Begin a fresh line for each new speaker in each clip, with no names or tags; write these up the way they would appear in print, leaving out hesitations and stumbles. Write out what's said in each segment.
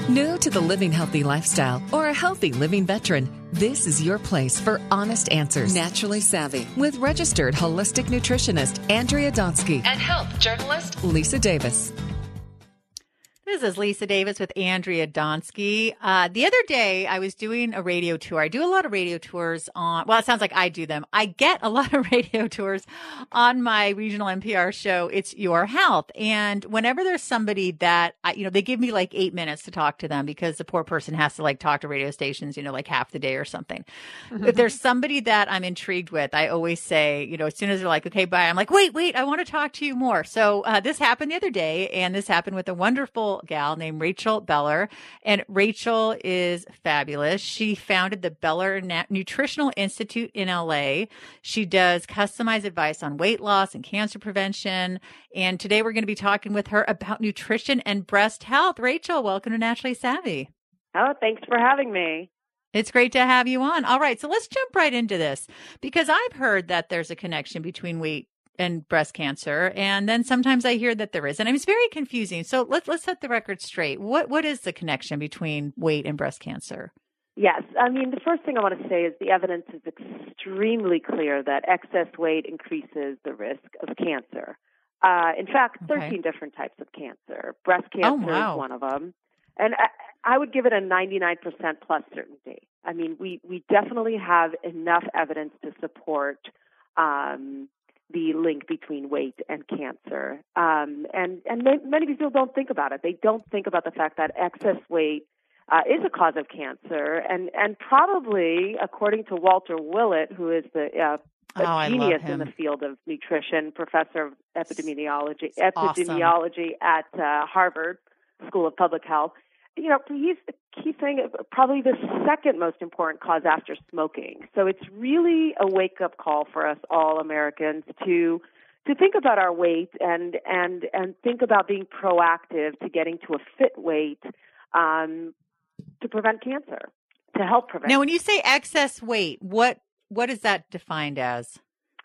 New to the living healthy lifestyle or a healthy living veteran, this is your place for honest answers. Naturally Savvy with registered holistic nutritionist Andrea Donsky and health journalist Lisa Davis.
This is Lisa Davis with Andrea Donsky. The other day, I was doing a radio tour. I do a lot of radio tours well, it sounds like I do them. I get a lot of radio tours on my regional NPR show, It's Your Health. And whenever there's somebody that, they give me like 8 minutes to talk to them because the poor person has to talk to radio stations, like half the day or something. If there's somebody that I'm intrigued with, I always say, as soon as they're like, okay, bye, I'm like, wait, I want to talk to you more. So this happened the other day, and this happened with a wonderful gal named Rachel Beller. And Rachel is fabulous. She founded the Beller Nutritional Institute in LA. She does customized advice on weight loss and cancer prevention. And today we're going to be talking with her about nutrition and breast health. Rachel, welcome to Naturally Savvy.
Oh, thanks for having me.
It's great to have you on. All right, so let's jump right into this because I've heard that there's a connection between weight and breast cancer. And then sometimes I hear that there isn't. I mean, it's very confusing. So let's set the record straight. What is the connection between weight and breast cancer?
Yes. I mean, the first thing I want to say is the evidence is extremely clear that excess weight increases the risk of cancer. In fact, 13 different types of cancer. Breast cancer is one of them. And I would give it a 99% plus certainty. I mean, we definitely have enough evidence to support the link between weight and cancer. And many people don't think about it. They don't think about the fact that excess weight is a cause of cancer. And probably, according to Walter Willett, who is a genius in the field of nutrition, professor of epidemiology at Harvard School of Public Health, he's saying probably the second most important cause after smoking. So it's really a wake-up call for us all Americans to think about our weight and think about being proactive to getting to a fit weight to prevent cancer, to help prevent.
Now, when you say excess weight, what is that defined as?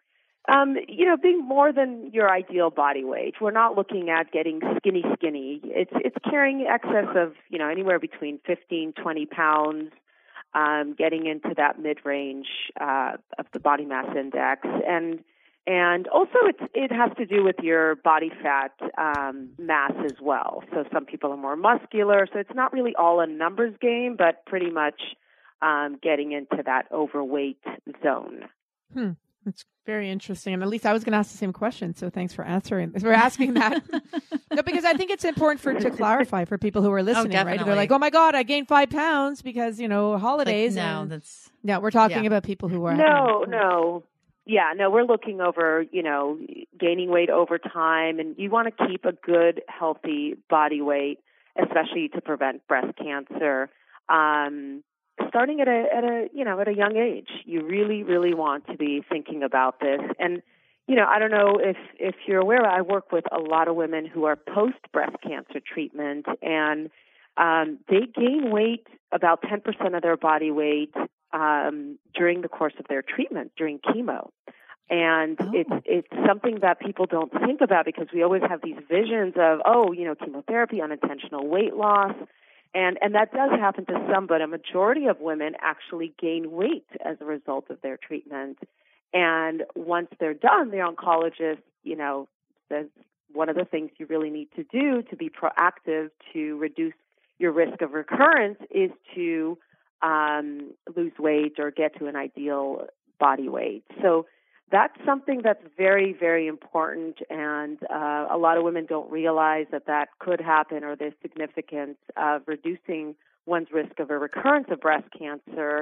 Being more than your ideal body weight. We're not looking at getting skinny. It's carrying excess of, anywhere between 15, 20 pounds, getting into that mid-range of the body mass index. And also it has to do with your body fat mass as well. So some people are more muscular. So it's not really all a numbers game, but pretty much getting into that overweight zone.
It's very interesting. And at least I was going to ask the same question. So thanks for asking that. No, because I think it's important to clarify for people who are listening, right? They're like, oh my God, I gained 5 pounds because, holidays. We're talking about people who are.
No. Yeah, no, we're looking over, gaining weight over time. And you want to keep a good, healthy body weight, especially to prevent breast cancer. Starting at a young age, you really, really want to be thinking about this. And, I don't know if you're aware, I work with a lot of women who are post-breast cancer treatment, and they gain weight, about 10% of their body weight, during the course of their treatment, during chemo. And it's something that people don't think about because we always have these visions of, chemotherapy, unintentional weight loss. And that does happen to some, but a majority of women actually gain weight as a result of their treatment. And once they're done, the oncologist, says one of the things you really need to do to be proactive to reduce your risk of recurrence is to lose weight or get to an ideal body weight. So that's something that's very, very important, and a lot of women don't realize that could happen, or the significance of reducing one's risk of a recurrence of breast cancer,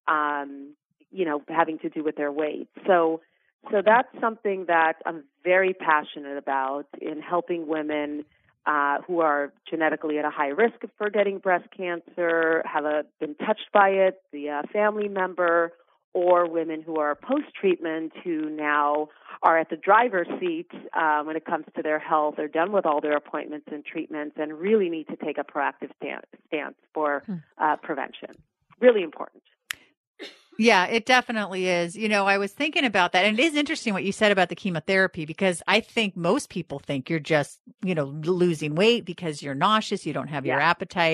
having to do with their weight. So that's something that I'm very passionate about in helping women who are genetically at a high risk for getting breast cancer, have been touched by it, the family member, or women who are post-treatment who now are at the driver's seat when it comes to their health. They're done with all their appointments and treatments and really need to take a proactive stance for prevention. Really important.
Yeah, it definitely is. I was thinking about that. And it is interesting what you said about the chemotherapy, because I think most people think you're just, losing weight because you're nauseous, you don't have your appetite.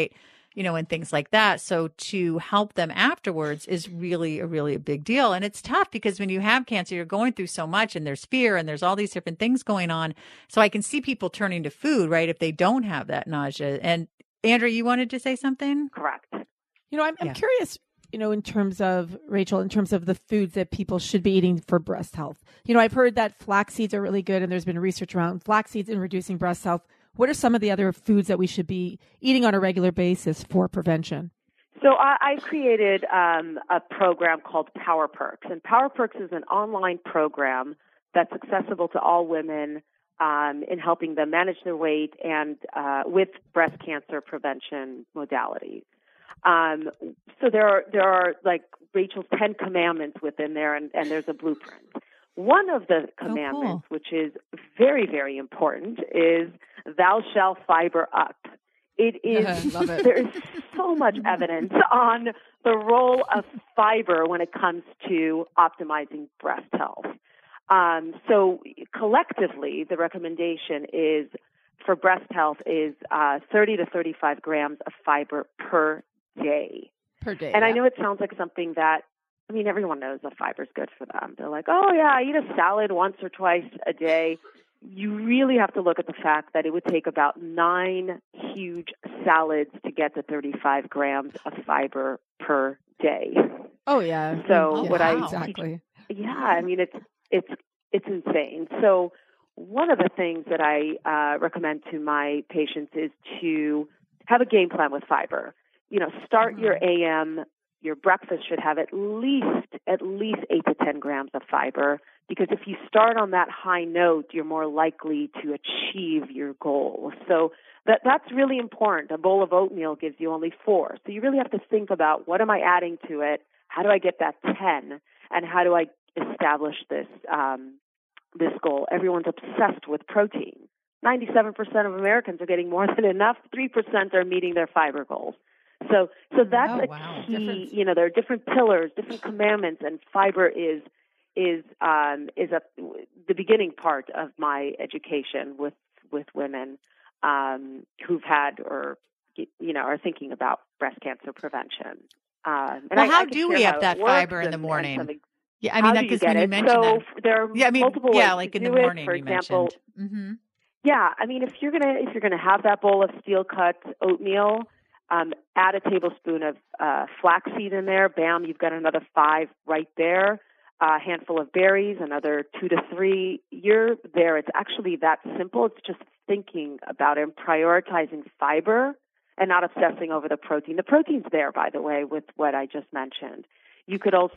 and things like that. So to help them afterwards is really a big deal. And it's tough because when you have cancer, you're going through so much and there's fear and there's all these different things going on. So I can see people turning to food, right, if they don't have that nausea. And Andrea, you wanted to say something?
Correct.
I'm curious, in terms of, Rachel, in terms of the foods that people should be eating for breast health. I've heard that flax seeds are really good and there's been research around flax seeds in reducing breast health. What are some of the other foods that we should be eating on a regular basis for prevention?
So I created a program called Power Perks. And Power Perks is an online program that's accessible to all women in helping them manage their weight and with breast cancer prevention modalities. So there are like Rachel's 10 commandments within there, and there's a blueprint. One of the commandments, which is very, very important, is thou shalt fiber up. It is,
Love it.
there is so much evidence on the role of fiber when it comes to optimizing breast health. So collectively, the recommendation is for breast health is 30 to 35 grams of fiber per day.
Per day.
And I know it sounds like something that, everyone knows that fiber is good for them. They're like, oh, yeah, I eat a salad once or twice a day. You really have to look at the fact that it would take about 9 huge salads to get to 35 grams of fiber per day.
Oh, yeah.
So
exactly.
It's insane. So one of the things that I recommend to my patients is to have a game plan with fiber. Start your AM. Your breakfast should have at least 8 to 10 grams of fiber, because if you start on that high note, you're more likely to achieve your goal. So that's really important. A bowl of oatmeal gives you only 4. So you really have to think about, what am I adding to it? How do I get that 10? And how do I establish this goal? Everyone's obsessed with protein. 97% of Americans are getting more than enough. 3% are meeting their fiber goals. So that's key. There are different pillars, different commandments, and fiber is the beginning part of my education with women who've had or are thinking about breast cancer prevention.
How do we have that fiber in the morning?
Yeah,
because when you mentioned
that, there are multiple ways
like
to
in
do
the morning.
For example,
mm-hmm.
If you're gonna have that bowl of steel cut oatmeal. Add a tablespoon of flaxseed in there. Bam, you've got another 5 right there. A handful of berries, another 2 to 3. You're there. It's actually that simple. It's just thinking about it and prioritizing fiber and not obsessing over the protein. The protein's there, by the way, with what I just mentioned. You could also,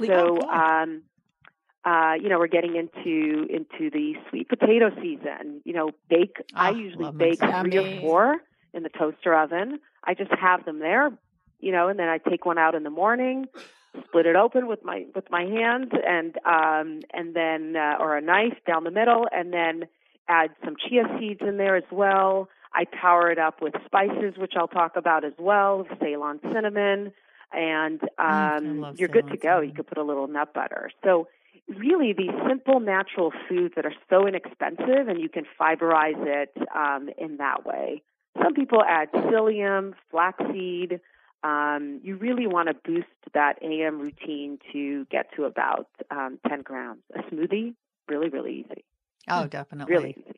we're getting into the sweet potato season. Bake. I usually bake 3 or 4 in the toaster oven. I just have them there, and then I take one out in the morning, split it open with my hands, and then or a knife down the middle, and then add some chia seeds in there as well. I power it up with spices, which I'll talk about as well, Ceylon cinnamon, and you're good to go. You could put a little nut butter. So really, these simple natural foods that are so inexpensive, and you can fiberize it in that way. Some people add psyllium, flaxseed. You really want to boost that AM routine to get to about 10 grams. A smoothie, really, really easy.
Oh, definitely.
Really easy.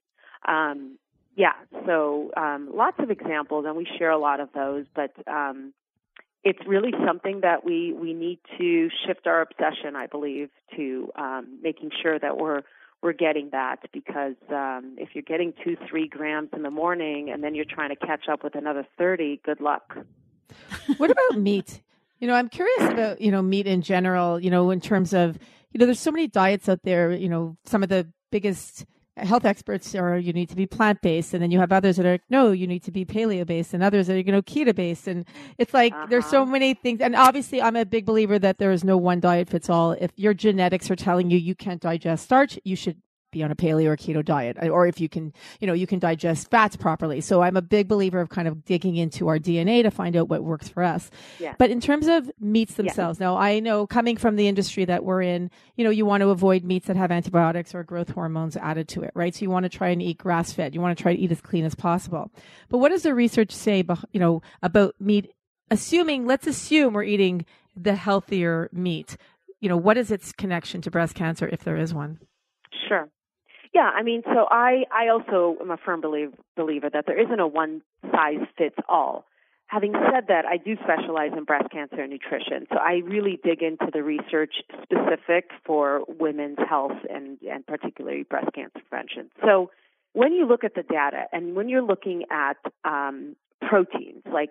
So lots of examples, and we share a lot of those, but it's really something that we need to shift our obsession, I believe, to making sure that we're getting that, because if you're getting 2-3 grams in the morning and then you're trying to catch up with another 30, good luck.
What about meat? I'm curious about, meat in general, in terms of, there's so many diets out there, some of the biggest health experts are, you need to be plant-based, and then you have others that are, no, you need to be paleo-based, and others are, keto-based. And it's like, there's so many things. And obviously I'm a big believer that there is no one diet fits all. If your genetics are telling you can't digest starch, you should be on a paleo or keto diet, or if you can, you can digest fats properly. So I'm a big believer of kind of digging into our DNA to find out what works for us.
Yeah.
But in terms of meats themselves, now I know, coming from the industry that we're in, you want to avoid meats that have antibiotics or growth hormones added to it, right? So you want to try and eat grass-fed. You want to try to eat as clean as possible. But what does the research say, about meat let's assume we're eating the healthier meat. What is its connection to breast cancer, if there is one?
Sure. Yeah, I mean, so I also am a firm believer that there isn't a one-size-fits-all. Having said that, I do specialize in breast cancer and nutrition, so I really dig into the research specific for women's health and particularly breast cancer prevention. So when you look at the data and when you're looking at proteins, like,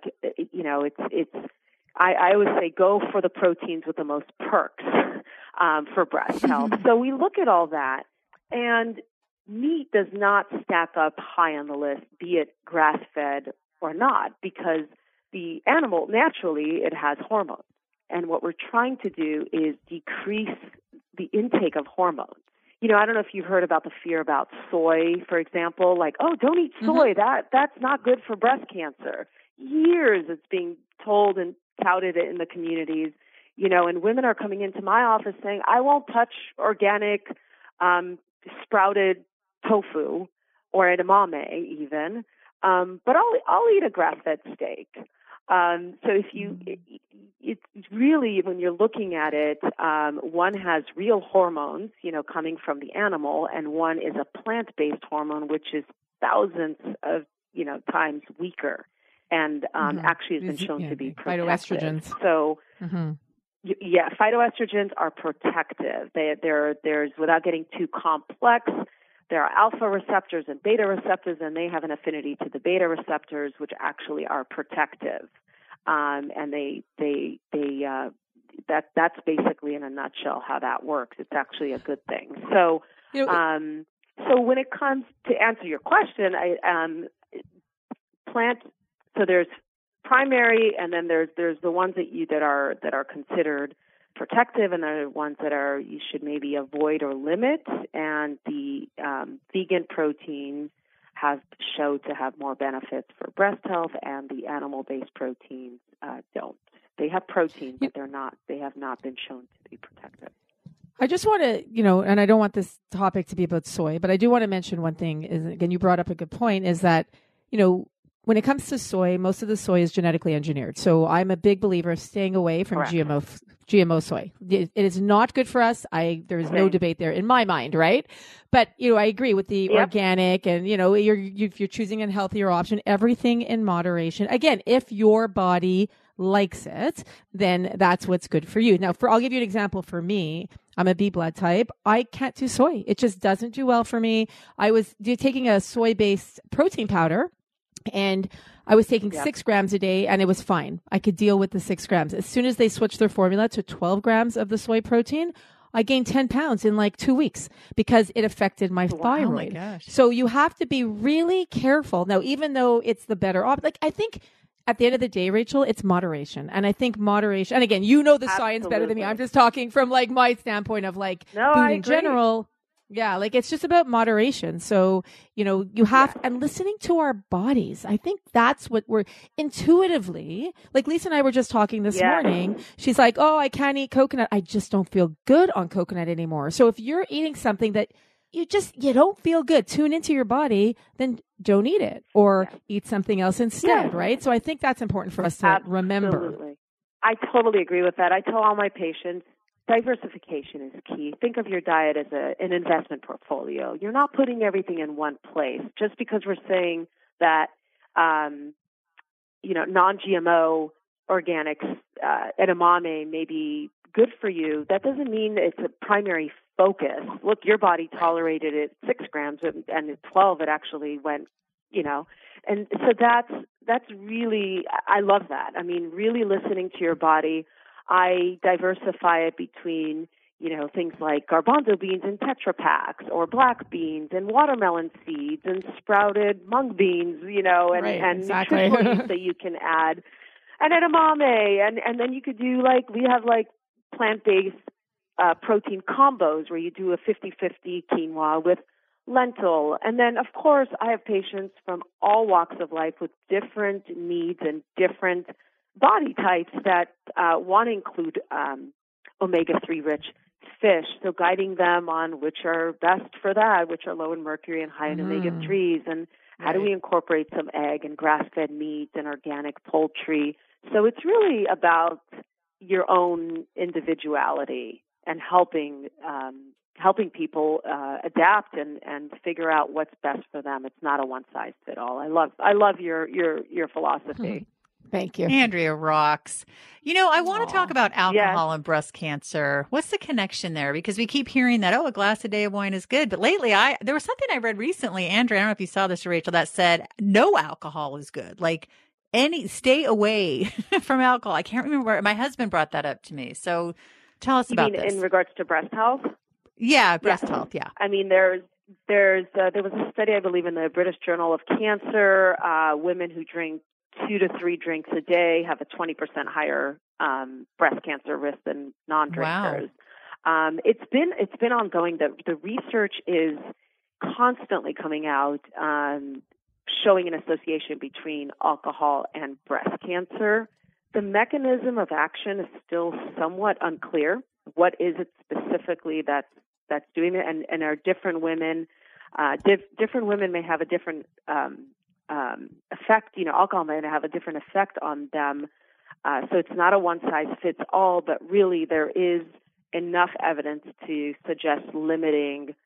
I always say go for the proteins with the most perks for breast health. So we look at all that, and meat does not stack up high on the list, be it grass-fed or not, because the animal, naturally, it has hormones. And what we're trying to do is decrease the intake of hormones. I don't know if you've heard about the fear about soy, for example, like, oh, don't eat soy. That's not good for breast cancer. Years it's being told and touted in the communities, and women are coming into my office saying, I won't touch organic sprouted tofu or edamame even, but I'll eat a grass-fed steak. So if it's really, when you're looking at it, one has real hormones, coming from the animal, and one is a plant-based hormone, which is thousands of, times weaker, and actually has been shown to be protective.
Phytoestrogens.
So, yeah, phytoestrogens are protective. There's, without getting too complex, there are alpha receptors and beta receptors, and they have an affinity to the beta receptors, which actually are protective. And that's basically in a nutshell how that works. It's actually a good thing. So, so when it comes to answer your question, so there's primary, and then there's the ones that are considered protective, and there are ones that you should maybe avoid or limit. And the vegan proteins have shown to have more benefits for breast health, and the animal-based proteins don't. They have protein, but they have not been shown to be protective.
I just want to, and I don't want this topic to be about soy, but I do want to mention one thing. Is, again, you brought up a good point, is that, when it comes to soy, most of the soy is genetically engineered. So I'm a big believer of staying away from GMO soy. It is not good for us. There is no debate there in my mind, right? But, I agree with the organic, and, if you're choosing a healthier option, everything in moderation. Again, if your body likes it, then that's what's good for you. Now, I'll give you an example for me. I'm a B blood type. I can't do soy. It just doesn't do well for me. I was taking a soy-based protein powder, and I was taking 6 grams a day, and it was fine. I could deal with the 6 grams. As soon as they switched their formula to 12 grams of the soy protein, I gained 10 pounds in like 2 weeks because it affected my thyroid. Oh my gosh. So you have to be really careful. Now, even though it's the better option, I think at the end of the day, Rachel, it's moderation. And I think moderation, and again, the science better than me. I'm just talking from my standpoint of food in general. Yeah, it's just about moderation. So, you have, and listening to our bodies. I think that's what we're intuitively, Lisa and I were just talking this morning. She's like, oh, I can't eat coconut. I just don't feel good on coconut anymore. So if you're eating something that you don't feel good, tune into your body, then don't eat it, or eat something else instead, right? So I think that's important for us to remember.
I totally agree with that. I tell all my patients, diversification is key. Think of your diet as an investment portfolio. You're not putting everything in one place. Just because we're saying that, non-GMO organics, edamame may be good for you, that doesn't mean it's a primary focus. Look, your body tolerated it 6 grams, and at 12 it actually went, and so that's really, I love that. I mean, really listening to your body. I diversify it between, things like garbanzo beans and Tetra Paks, or black beans and watermelon seeds and sprouted mung beans, and nutritionals that you can add, and edamame, and then you could do we have plant-based protein combos where you do a 50-50 quinoa with lentil. And then, of course, I have patients from all walks of life with different needs and different body types that want to include omega-3 rich fish. So guiding them on which are best for that, which are low in mercury and high in omega-3s, and how do we incorporate some egg and grass-fed meat and organic poultry So it's really about your own individuality and helping people adapt and figure out what's best for them. It's not a one size fit all. I love your philosophy.
Thank you.
Andrea rocks. I want to talk about alcohol and breast cancer. What's the connection there? Because we keep hearing that, a glass a day of wine is good. But lately, there was something I read recently, Andrea, I don't know if you saw this, or Rachel, that said no alcohol is good. Like stay away from alcohol. I can't remember. My husband brought that up to me. So tell us about this.
In regards to breast health?
Yeah, breast health, yeah.
I mean, there was a study, I believe, in the British Journal of Cancer. Women who drink 2 to 3 drinks a day have a 20% higher breast cancer risk than non-drinkers. Wow. It's been ongoing. The research is constantly coming out, showing an association between alcohol and breast cancer. The mechanism of action is still somewhat unclear. What is it specifically that's doing it? And are different women, different women may have a different effect. Alcohol may have a different effect on them. So it's not a one size fits all, but really there is enough evidence to suggest limiting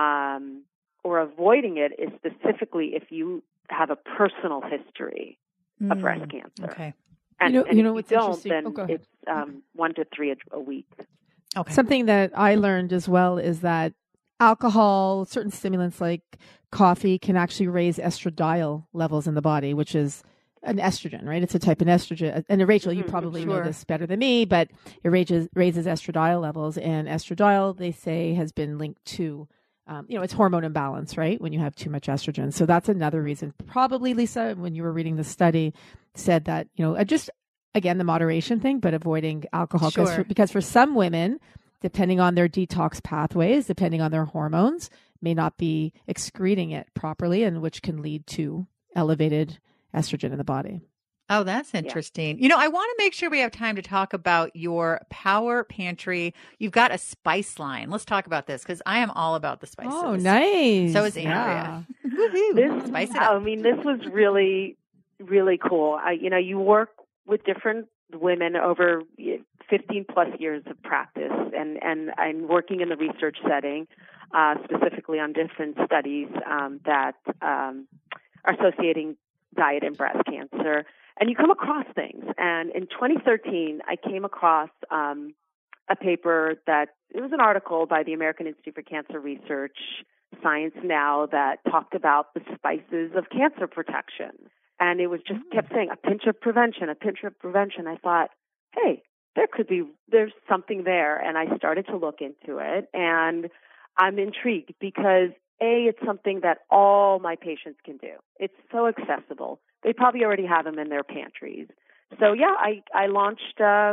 or avoiding it is specifically if you have a personal history of breast cancer.
Okay.
And if you
what's
don't, then
it's
1 to 3 a week.
Okay.
Something that I learned as well is that alcohol, certain stimulants like coffee can actually raise estradiol levels in the body, which is an estrogen, right? It's a type of estrogen. And Rachel, you probably know this better than me, but it raises estradiol levels. And estradiol, they say, has been linked to, it's hormone imbalance, right? When you have too much estrogen. So that's another reason. Probably, Lisa, when you were reading the study, said that, just, again, the moderation thing, but avoiding alcohol.
Sure.
Because for some women, depending on their detox pathways, depending on their hormones, may not be excreting it properly, and which can lead to elevated estrogen in the body.
Oh, that's interesting. I want to make sure we have time to talk about your Power Pantry. You've got a spice line. Let's talk about this because I am all about the spices.
Oh, nice.
So is Andrea.
Yeah.
Woohoo. Spice it up.
I mean, this was really, really cool. You work with different women over 15 plus years of practice, and I'm working in the research setting, specifically on different studies that are associating diet and breast cancer. And you come across things. And in 2013, I came across a paper it was an article by the American Institute for Cancer Research, Science Now, that talked about the spices of cancer protection. And it was just kept saying a pinch of prevention, a pinch of prevention. I thought, hey, there's something there. And I started to look into it. And I'm intrigued because, it's something that all my patients can do. It's so accessible. They probably already have them in their pantries. So, I launched, a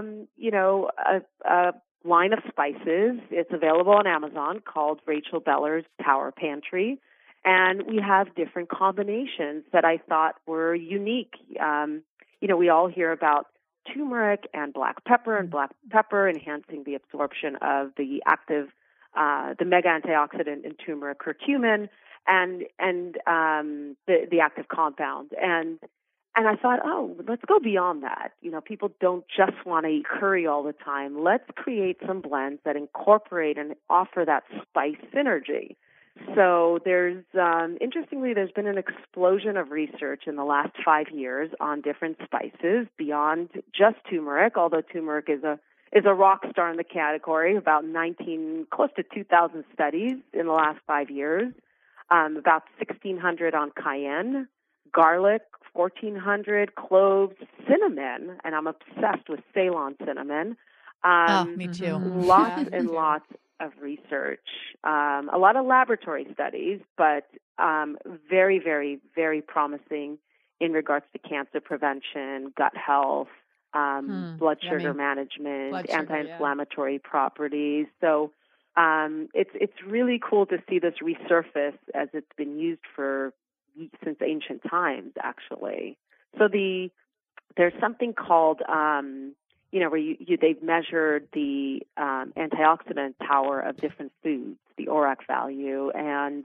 line of spices. It's available on Amazon called Rachel Beller's Power Pantry. And we have different combinations that I thought were unique. We all hear about turmeric and black pepper enhancing the absorption of the active, the mega antioxidant in turmeric, curcumin, and the active compound. And I thought, let's go beyond that. People don't just want to eat curry all the time. Let's create some blends that incorporate and offer that spice synergy. So interestingly, there's been an explosion of research in the last 5 years on different spices beyond just turmeric, although turmeric is a rock star in the category, about close to 2,000 studies in the last 5 years, about 1,600 on cayenne, garlic, 1,400, cloves, cinnamon, and I'm obsessed with Ceylon cinnamon.
Me too.
Lots and lots of research, a lot of laboratory studies, but very, very, very promising in regards to cancer prevention, gut health, blood sugar management, anti-inflammatory properties. So it's really cool to see this resurface as it's been used since ancient times, actually. So there's something called where they've measured the antioxidant power of different foods, the ORAC value, and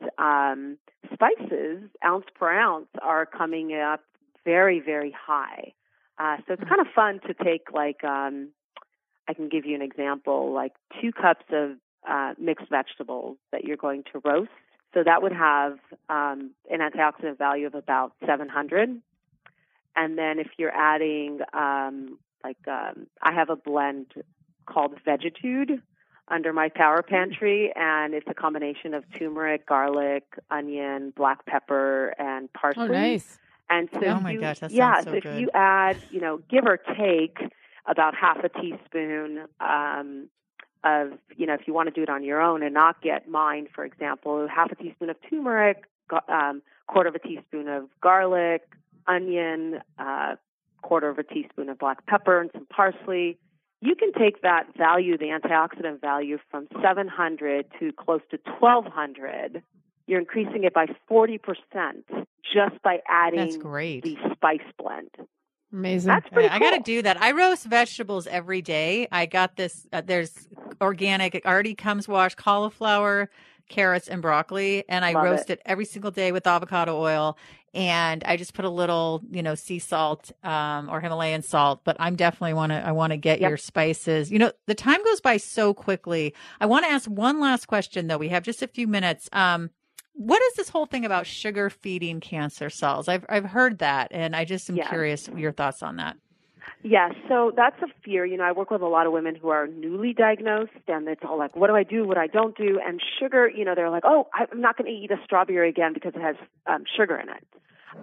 spices, ounce per ounce, are coming up very, very high. So it's kind of fun to take, like, I can give you an example, like 2 cups of mixed vegetables that you're going to roast. So that would have an antioxidant value of about 700. And then if you're adding, I have a blend called Vegitude under my Power Pantry, and it's a combination of turmeric, garlic, onion, black pepper, and parsley.
Oh, nice.
And so
oh my gosh, that sounds so
if
good.
you add, give or take about half a teaspoon of, if you want to do it on your own and not get mine, for example, half a teaspoon of turmeric, quarter of a teaspoon of garlic, onion, quarter of a teaspoon of black pepper, and some parsley. You can take that value, the antioxidant value, from 700 to close to 1,200. You're increasing it by 40% just by adding the spice blend.
Amazing.
That's pretty cool.
I got to do that. I roast vegetables every day. I got this. There's organic. It already comes washed cauliflower, carrots, and broccoli. And I roast it every single day with avocado oil. And I just put a little, sea salt or Himalayan salt. But I definitely want to get your spices. The time goes by so quickly. I want to ask one last question, though. We have just a few minutes. What is this whole thing about sugar feeding cancer cells? I've heard that, and I just am curious your thoughts on that.
Yes, so that's a fear. I work with a lot of women who are newly diagnosed, and it's all like, what do I do, what I don't do? And sugar, they're like, oh, I'm not going to eat a strawberry again because it has sugar in it.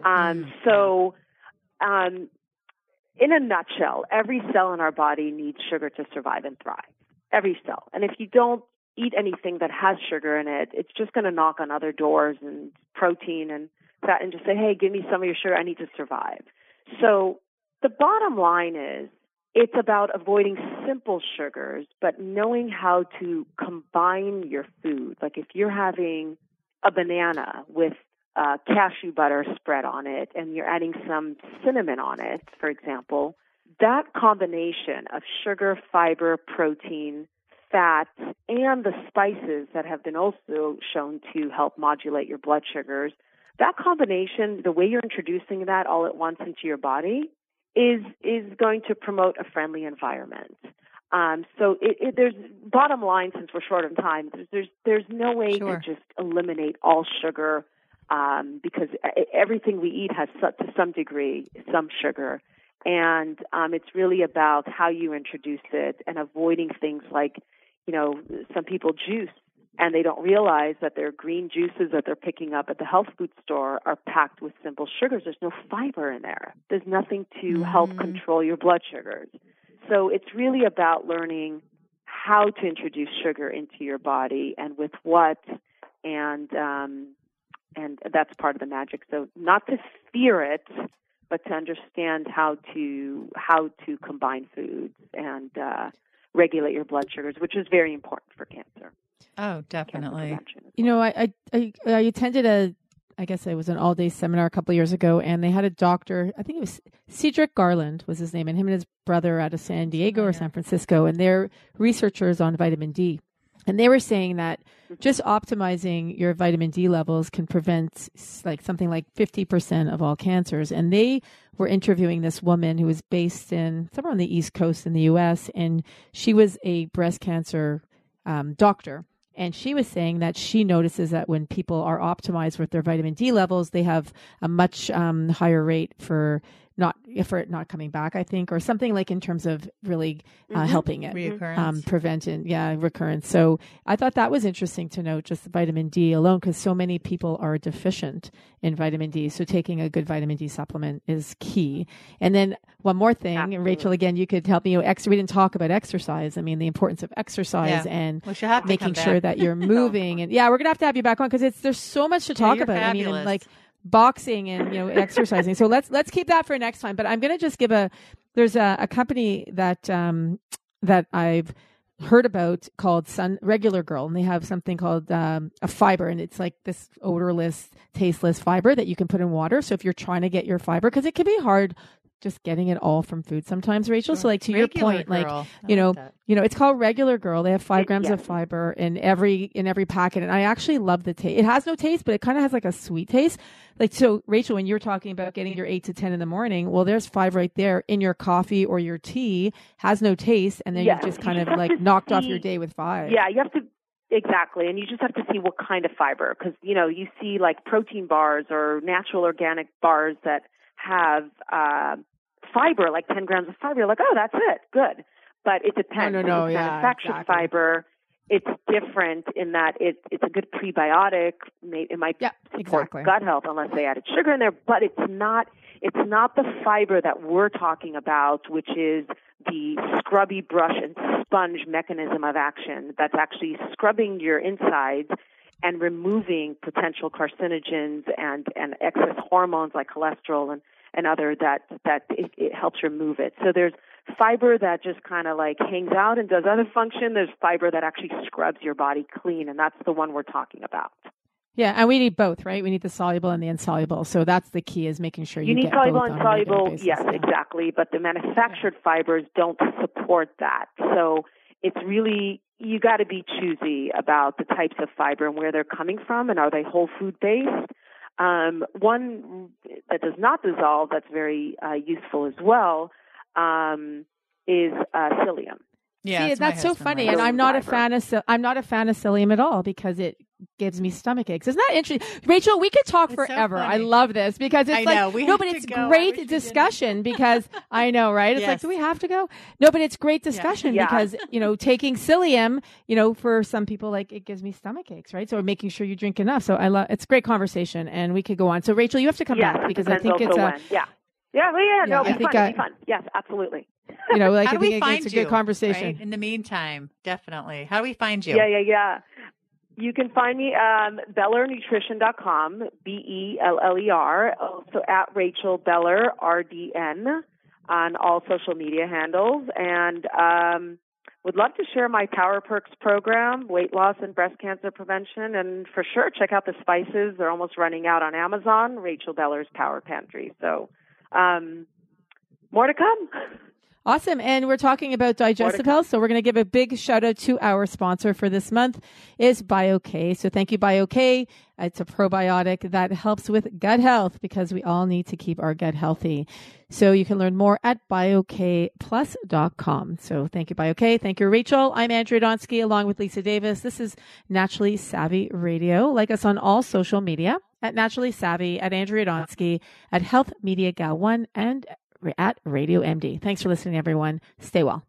In a nutshell, every cell in our body needs sugar to survive and thrive. Every cell. And if you don't eat anything that has sugar in it, it's just going to knock on other doors and protein and fat and just say, hey, give me some of your sugar. I need to survive. So the bottom line is it's about avoiding simple sugars, but knowing how to combine your food. Like if you're having a banana with cashew butter spread on it and you're adding some cinnamon on it, for example, that combination of sugar, fiber, protein, fat, and the spices that have been also shown to help modulate your blood sugars, that combination, the way you're introducing that all at once into your body, is going to promote a friendly environment. So there's bottom line, since we're short on time, there's no way to just eliminate all sugar because everything we eat has to some degree some sugar. And it's really about how you introduce it and avoiding things like, some people juice and they don't realize that their green juices that they're picking up at the health food store are packed with simple sugars. There's no fiber in there. There's nothing to help control your blood sugars. So it's really about learning how to introduce sugar into your body and with what, and that's part of the magic. So not to fear it, but to understand how to combine foods and regulate your blood sugars, which is very important for cancer.
Oh, definitely.
I attended it was an all-day seminar a couple of years ago, and they had a doctor, I think it was Cedric Garland was his name, and him and his brother out of San Diego or San Francisco, and they're researchers on vitamin D. And they were saying that just optimizing your vitamin D levels can prevent something like 50% of all cancers. And they were interviewing this woman who was based in somewhere on the East Coast in the U.S., and she was a breast cancer doctor. And she was saying that she notices that when people are optimized with their vitamin D levels, they have a much higher rate for it not coming back, I think, or something like in terms of really helping it preventing recurrence. So I thought that was interesting to note, just vitamin D alone, because so many people are deficient in vitamin D. So taking a good vitamin D supplement is key. And then one more thing, and Rachel, again, you could help me. We didn't talk about exercise. I mean, the importance of exercise and making sure that you're moving. And we're gonna have to have you back on because there's so much to talk about.
Fabulous.
I mean, boxing and exercising. So let's keep that for next time. But I'm going to just give there's a company that I've heard about called Regular Girl, and they have something called a fiber, and it's like this odorless, tasteless fiber that you can put in water. So if you're trying to get your fiber, because it can be hard just getting it all from food sometimes, Rachel. So like to your point, like, you know, it's called Regular Girl. They have 5 grams of fiber in every packet. And I actually love the taste. It has no taste, but it kind of has like a sweet taste. Like, so Rachel, when you're talking about getting your 8 to 10 in the morning, well, there's 5 right there in your coffee or your tea, has no taste. And then you've just kind of like knocked off your day with 5.
Yeah, you have to. Exactly. And you just have to see what kind of fiber, because, you know, you see like protein bars or natural organic bars that have fiber, like 10 grams of fiber. You're like, oh, that's it. Good. But it depends. Manufactured fiber, it's different in that it's a good prebiotic. It might support gut health unless they added sugar in there, but it's not the fiber that we're talking about, which is the scrubby brush and sponge mechanism of action that's actually scrubbing your insides and removing potential carcinogens and excess hormones like cholesterol and other that it helps remove it. So there's fiber that just kind of like hangs out and does other function. There's fiber that actually scrubs your body clean, and that's the one we're talking about.
Yeah, and we need both, right? We need the soluble and the insoluble. So that's the key, is making sure you
need
get
soluble
both
and soluble. Yes, exactly. But the manufactured fibers don't support that. So it's really, you got to be choosy about the types of fiber and where they're coming from, and are they whole food based? One that does not dissolve, that's very useful as well, is psyllium.
Yeah, that's so funny, and I'm not a fan of psyllium at all because it gives me stomach aches. Isn't that interesting, Rachel? We could talk forever. So I love this because it's but it's great discussion because I know, right? It's like, do we have to go? No, but it's great discussion because taking psyllium, for some people, like, it gives me stomach aches, right? So making sure you drink enough. So it's great conversation, and we could go on. So Rachel, you have to come back because I think it's
it'll be fun. Yes, absolutely.
Like, I think it's a good conversation.
Right? In the meantime, definitely. How do we find you?
Yeah. You can find me BellerNutrition.com, BELLER, also at Rachel Beller, RDN, on all social media handles. And would love to share my Power Perks program, weight loss and breast cancer prevention. And for sure, check out the spices. They're almost running out on Amazon, Rachel Beller's Power Pantry. So more to come.
Awesome. And we're talking about digestive health. So we're going to give a big shout out to our sponsor for this month is BioK. So thank you, BioK. It's a probiotic that helps with gut health because we all need to keep our gut healthy. So you can learn more at biokplus.com. So thank you, BioK. Thank you, Rachel. I'm Andrea Donsky along with Lisa Davis. This is Naturally Savvy Radio. Like us on all social media at Naturally Savvy, at Andrea Donsky, at Health Media Gal 1, and at Radio MD. Thanks for listening, everyone. Stay well.